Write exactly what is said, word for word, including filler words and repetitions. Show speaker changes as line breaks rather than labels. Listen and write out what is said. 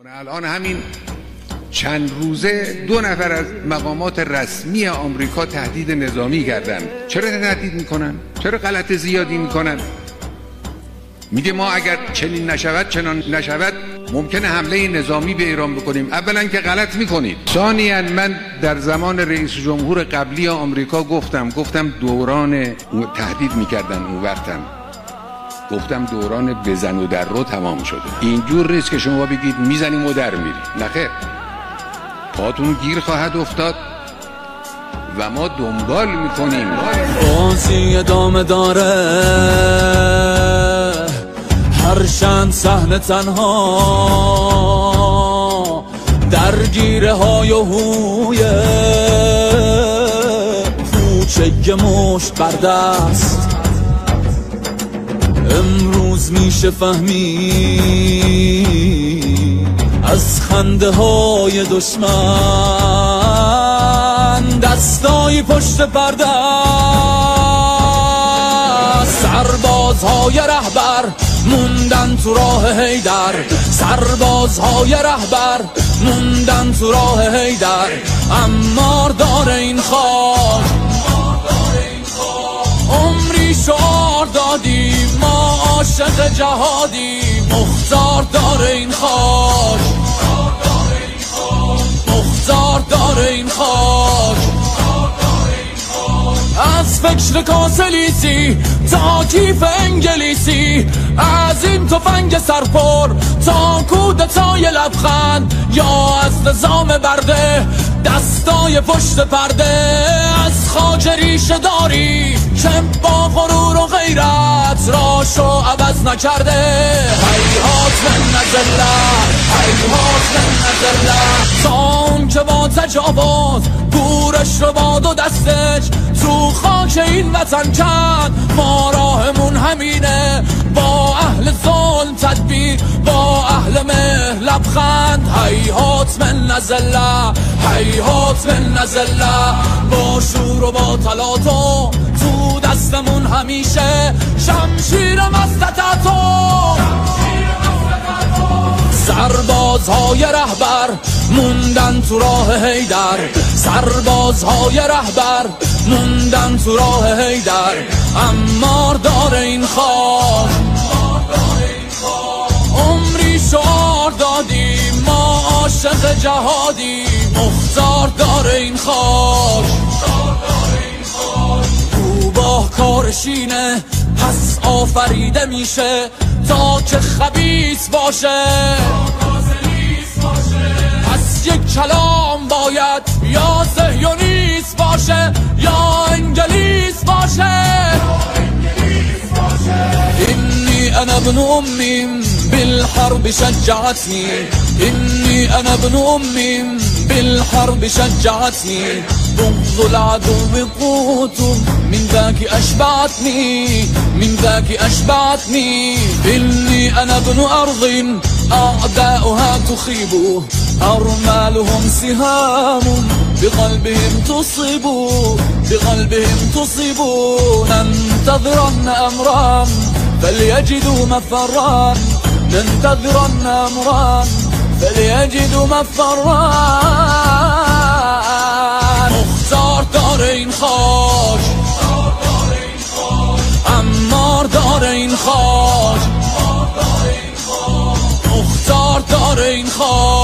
الان همین چند روزه دو نفر از مقامات رسمی آمریکا تهدید نظامی کردن. چرا تهدید میکنن؟ چرا غلط زیادی میکنن؟ میگه ما اگر چنین نشود چنان نشود ممکنه حمله نظامی به ایران بکنیم. اولا که غلط میکنید. ثانیا من در زمان رئیس جمهور قبلی آمریکا گفتم گفتم دوران تهدید میکردن اون وقتم گفتم دوران بزن و در رو تمام شده. اینجور نیست که شما بگید میزنیم و در میریم. نخیر، پاتون گیر خواهد افتاد و ما دنبال میکنیم.
بازی ادامه داره، هر چند صحنه تنها درگیره های و هویه کوچه مشت بر دست. امروز میشه فهمید از خنده های دشمن دستای پشت پرده، سربازهای رهبر موندن تو راه حیدر، سربازهای رهبر موندن تو راه حیدر. عمار داره این خاک، عمری شعار دادیم ما عاشق جهادی. مختار داره این خاک، مختار داره این خاک. از فکر کاسلیسی تا کیف انگلیسی، از این تفنگ سرپر تا کودتای لبخند، یا از نظام برده دستای پشت پرده. از خاک ریشه داری که با غرور و غیرت راشو عوض نکرده. هیهات من نزله، هیهات من نزله، تا اون که با تجاوز گورش رو با دو دستش تو خاک این وطن کند. ما راهمون همینه، با اهل ظلم تدبیر، با اهل مهر لبخند. هیهات من نزله، هیهات من نزله، با شور و با تلاطم تو دستمون همیشه شمشیر مستطعتم. سربازهای رهبر موندن تو راه حیدر، سربازهای رهبر موندن تو راه حیدر. عمار داره این خاک، عمری شعار دادیم ما عاشق جهادی. مختار داره این خاک، روباه کارشینه پس آفریده میشه تا که خبیث باشه. پس یک کلام باید یا صهیونیست باشه یا انگلیس باشه. اینی انا ابن امي بالحرب شجعتني، اینی انا ابن امي بالحرب شجعتني. بغض العدو قوت من ذاك أشبعتني، من ذاك أشبعتني. إني أنا ابن أرض أعداؤها تخيب، أرمالهم سهام بقلبهم تصيب، بقلبهم تصيب. ننتظرن أمرا فليجدوا مفرا، ننتظرن أمرا فليجدوا مفرا. مختار داره این خاک، عمار داره این خاک، مختار داره این خاک.